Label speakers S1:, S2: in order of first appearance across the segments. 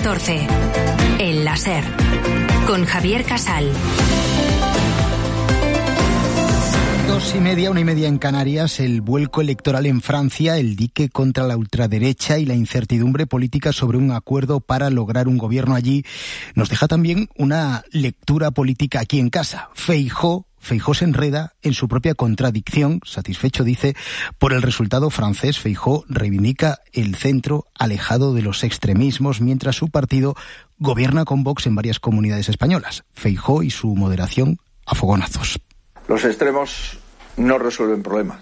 S1: 14. El láser. Con Javier Casal.
S2: 2:30, 1:30 en Canarias, el vuelco electoral en Francia, el dique contra la ultraderecha y la incertidumbre política sobre un acuerdo para lograr un gobierno allí nos deja también una lectura política aquí en casa. Feijóo se enreda en su propia contradicción, satisfecho, dice, por el resultado francés. Feijóo reivindica el centro alejado de los extremismos, mientras su partido gobierna con Vox en varias comunidades españolas. Feijóo y su moderación a fogonazos.
S3: Los extremos no resuelven problemas.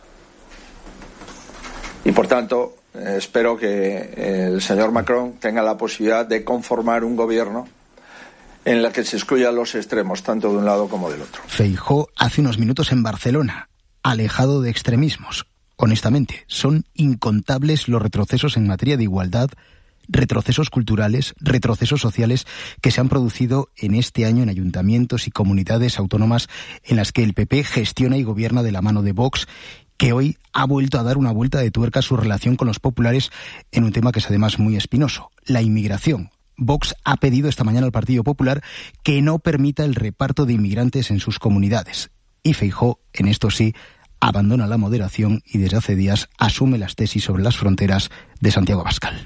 S3: Y por tanto, espero que el señor Macron tenga la posibilidad de conformar un gobierno en la que se excluyan los extremos, tanto de un lado como del otro.
S2: Feijóo hace unos minutos en Barcelona, alejado de extremismos. Honestamente, son incontables los retrocesos en materia de igualdad, retrocesos culturales, retrocesos sociales que se han producido en este año en ayuntamientos y comunidades autónomas en las que el PP gestiona y gobierna de la mano de Vox, que hoy ha vuelto a dar una vuelta de tuerca a su relación con los populares en un tema que es además muy espinoso, la inmigración. Vox ha pedido esta mañana al Partido Popular que no permita el reparto de inmigrantes en sus comunidades. Y Feijóo, en esto sí, abandona la moderación y desde hace días asume las tesis sobre las fronteras de Santiago Abascal.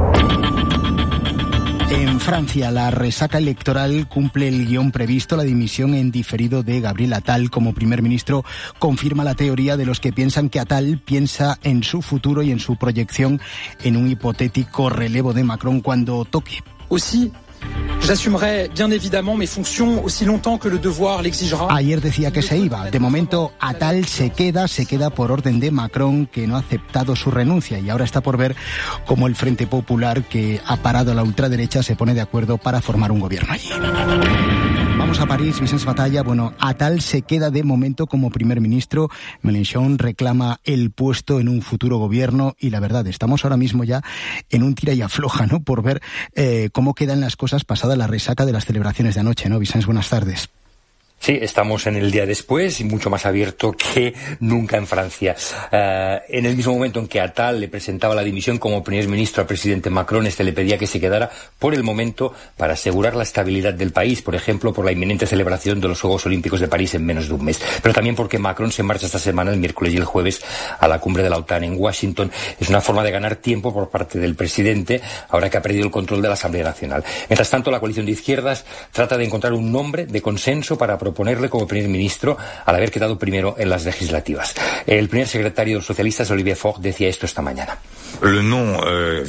S2: En Francia, la resaca electoral cumple el guión previsto. La dimisión en diferido de Gabriel Attal como primer ministro confirma la teoría de los que piensan que Attal piensa en su futuro y en su proyección en un hipotético relevo de Macron cuando toque.
S4: Aussi, j'assumerai bien évidemment mes fonctions aussi longtemps que le devoir l'exigera.
S2: Ayer decía que se iba. De momento, Attal se queda por orden de Macron, que no ha aceptado su renuncia, y ahora está por ver cómo el Frente Popular, que ha parado a la ultraderecha, se pone de acuerdo para formar un gobierno allí. Vamos a París, Vicens Batalla. Bueno, Attal se queda de momento como primer ministro. Mélenchon reclama el puesto en un futuro gobierno y la verdad, estamos ahora mismo ya en un tira y afloja, ¿no? Por ver cómo quedan las cosas pasada la resaca de las celebraciones de anoche, ¿no? Vicens, buenas tardes.
S5: Sí, estamos en el día después y mucho más abierto que nunca en Francia. En el mismo momento en que Attal le presentaba la dimisión como primer ministro al presidente Macron, le pedía que se quedara por el momento para asegurar la estabilidad del país, por ejemplo, por la inminente celebración de los Juegos Olímpicos de París en menos de un mes. Pero también porque Macron se marcha esta semana, el miércoles y el jueves, a la cumbre de la OTAN en Washington. Es una forma de ganar tiempo por parte del presidente, ahora que ha perdido el control de la Asamblea Nacional. Mientras tanto, la coalición de izquierdas trata de encontrar un nombre de consenso para proponerle como primer ministro al haber quedado primero en las legislativas. El primer secretario de los socialistas, Olivier Faure, decía esto esta mañana.
S6: El nombre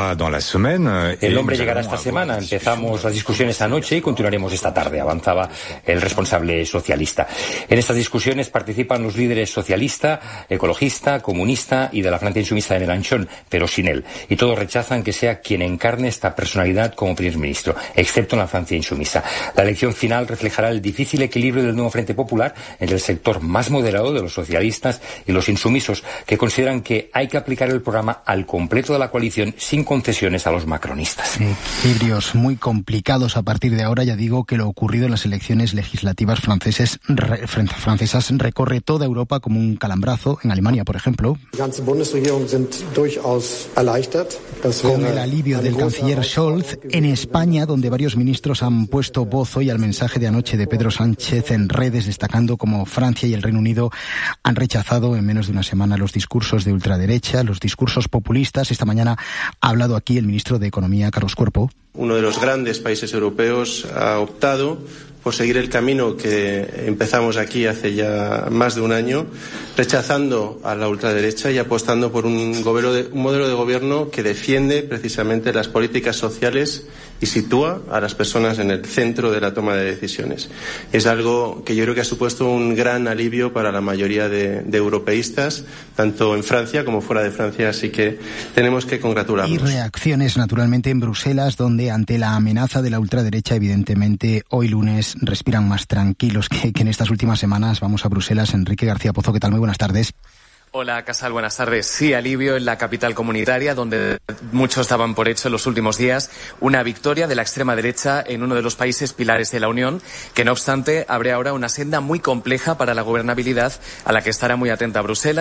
S5: llegará esta semana. Empezamos las discusiones anoche y continuaremos esta tarde, avanzaba el responsable socialista. En estas discusiones participan los líderes socialista, ecologista, comunista y de la Francia insumisa de Mélenchon, pero sin él. Y todos rechazan que sea quien encarne esta personalidad como primer ministro, excepto en la Francia insumisa. La elección final reflejará el difícil equilibrio del nuevo Frente Popular entre el sector más moderado de los socialistas y los insumisos, que consideran que hay que aplicar el programa al completo de la coalición sin concesiones a los macronistas.
S2: Equilibrios muy complicados a partir de ahora. Ya digo que lo ocurrido en las elecciones legislativas francesas recorre toda Europa como un calambrazo. En Alemania, por ejemplo, con el alivio del canciller Scholz. En España, donde varios ministros han puesto voz hoy al mensaje de anoche de Pedro Sánchez en redes, destacando cómo Francia y el Reino Unido han rechazado en menos de una semana los discursos de ultraderecha, los discursos populistas. Esta mañana ha hablado aquí el ministro de Economía, Carlos Cuerpo.
S7: Uno de los grandes países europeos ha optado por seguir el camino que empezamos aquí hace ya más de un año, rechazando a la ultraderecha y apostando por un modelo de gobierno que defiende precisamente las políticas sociales y sitúa a las personas en el centro de la toma de decisiones. Es algo que yo creo que ha supuesto un gran alivio para la mayoría de europeístas, tanto en Francia como fuera de Francia, así que tenemos que congratularnos.
S2: Y reacciones, naturalmente, en Bruselas, donde ante la amenaza de la ultraderecha, evidentemente, hoy lunes respiran más tranquilos que en estas últimas semanas. Vamos a Bruselas. Enrique García Pozo, ¿qué tal? Muy buenas tardes.
S8: Hola, Casal, buenas tardes. Sí, alivio en la capital comunitaria, donde muchos daban por hecho en los últimos días una victoria de la extrema derecha en uno de los países pilares de la Unión, que no obstante abre ahora una senda muy compleja para la gobernabilidad a la que estará muy atenta Bruselas.